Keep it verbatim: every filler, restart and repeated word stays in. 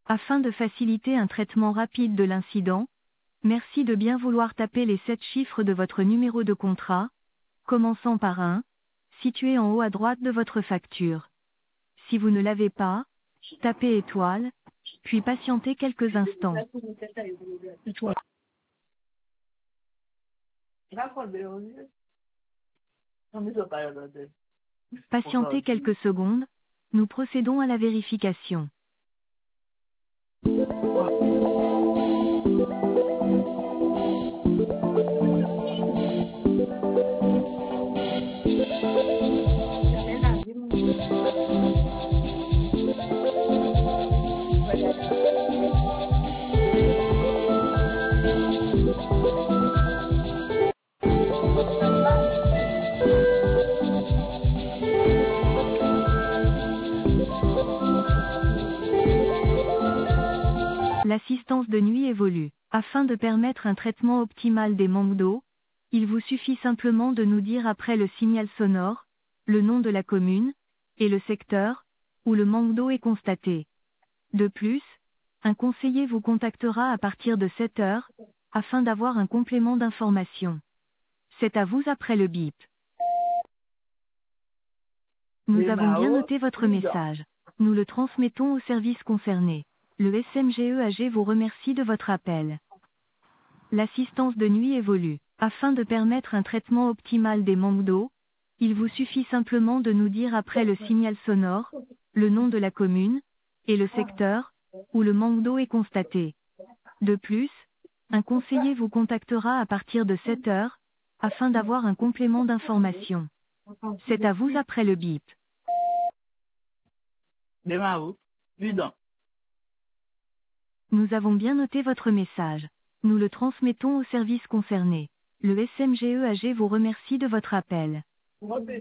Afin de faciliter un traitement rapide de l'incident, merci de bien vouloir taper les sept chiffres de votre numéro de contrat, commençant par un, situé en haut à droite de votre facture. Si vous ne l'avez pas, tapez étoile, puis patientez quelques instants. Patientez quelques secondes, nous procédons à la vérification. L'assistance de nuit évolue. Afin de permettre un traitement optimal des manques d'eau, il vous suffit simplement de nous dire après le signal sonore, le nom de la commune, et le secteur, où le manque d'eau est constaté. De plus, un conseiller vous contactera à partir de sept heures, afin d'avoir un complément d'information. C'est à vous après le bip. Nous avons bien noté votre message. Nous le transmettons au service concerné. Le S M G E A G vous remercie de votre appel. L'assistance de nuit évolue. Afin de permettre un traitement optimal des manques d'eau, il vous suffit simplement de nous dire après le signal sonore, le nom de la commune, et le secteur, où le manque d'eau est constaté. De plus, un conseiller vous contactera à partir de sept heures, afin d'avoir un complément d'information. C'est à vous après le bip. Nous avons bien noté votre message. Nous le transmettons au service concerné. Le S M G E A G vous remercie de votre appel.